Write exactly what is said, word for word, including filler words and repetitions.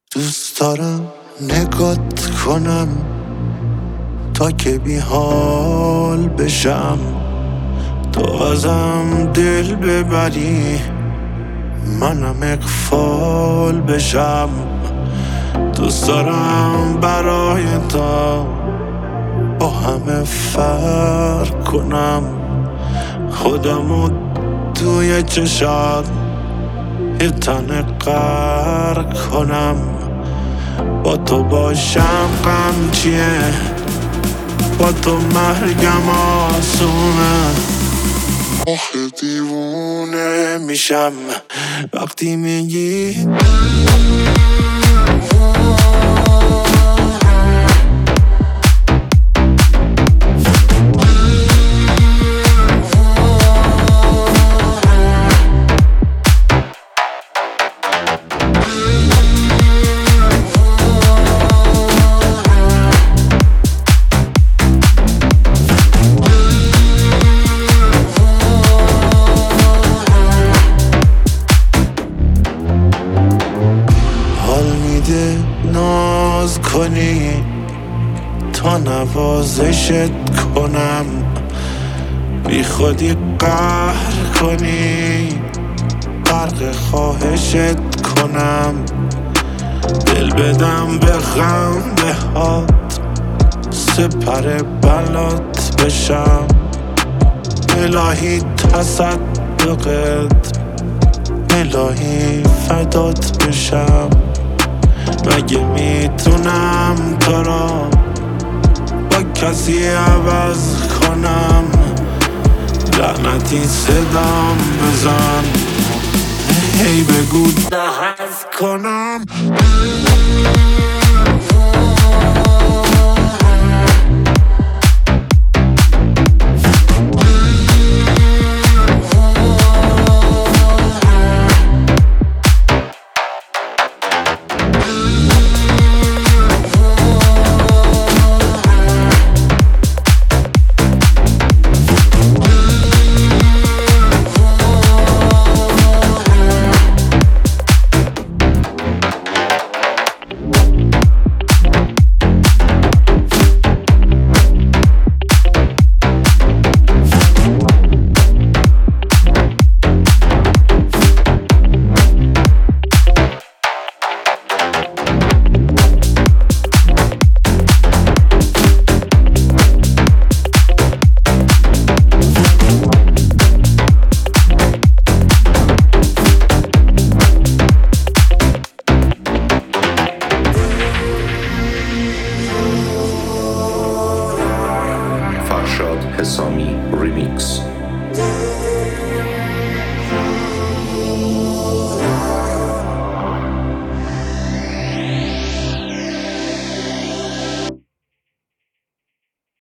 دوست دارم نگات کنم تا که بی حال بشم، تو ازم دل ببری منم اغفال بشم. دوست دارم برای تو با همه فرق کنم، خودمو توی چشات یه تنه غرق کنم. با تو باشم غم چیه، با تو مرگم آسونه. آخه دیوونه میشم وقتی میگی ناز کنی تا نوازشت کنم، بی خودی قهر کنی غرق خواهشت کنم. دل بدم به خنده هات سپر بلات بشم، الهی تصدقت الهی فدات بشم. مگه میتونم تو را با کسی عوض کنم؟ لعنتی صدام بزن هی بگو دهست کنم. Farshad Hesami Remix.